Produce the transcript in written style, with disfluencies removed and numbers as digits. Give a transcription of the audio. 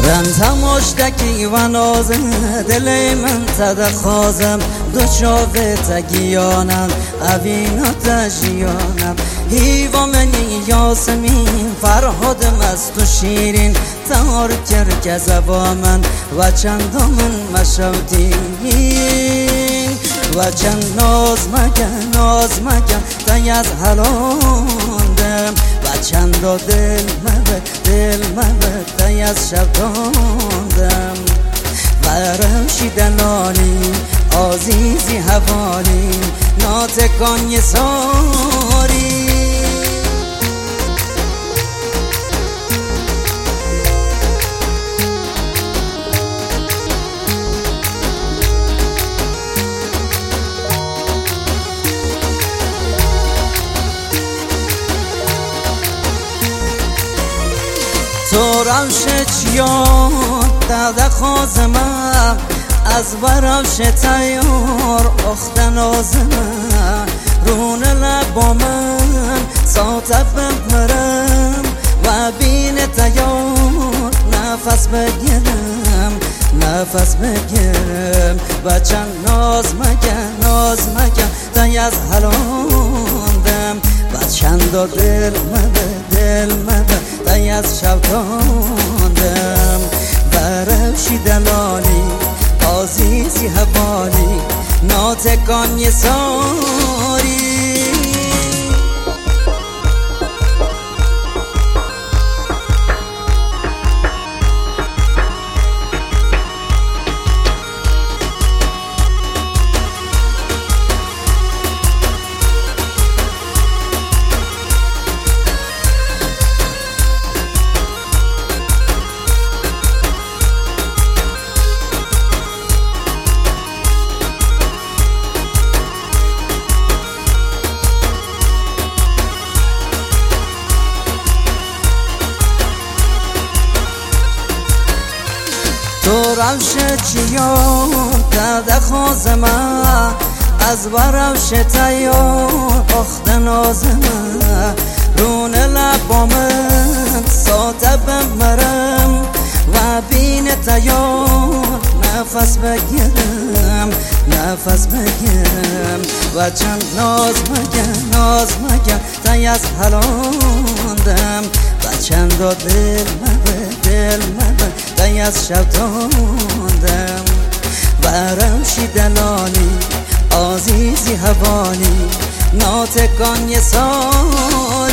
رنتم مشتکی و نازم دل من تدخازم دو چاوه تگیانم اوینا تجیانم هیوا منی یاسمین فرهادم از تو شیرین تار کرک زبا من و چندامن مشودین و چند ناز مکن تای از حلاندم و چند دل مبد تای از شب تاندم و روشی دلالی عزیزی حوالی ناتکان یه ساری تو روش چیان داده خوازمم از بروش تیار اختن آزمم رون لبا من ساتب بمرم و بین تیار نفس بگیرم و چند ناز مگن تای از حلاندم و چند دل مده تای از شب تاندم و روشی دلالی عزیزی حوالی ناتکان یه ساری تو روش چیان داده خوازمم از بروش تیار اخت نازمم رون لبا من ساته بمرم و بین تیار نفس بگیرم و چند ناز مگن تای از حلاندم و چند دل مبد تای از شب تاندم و روشی دلالی عزیزی حوالی ناتکان یه ساری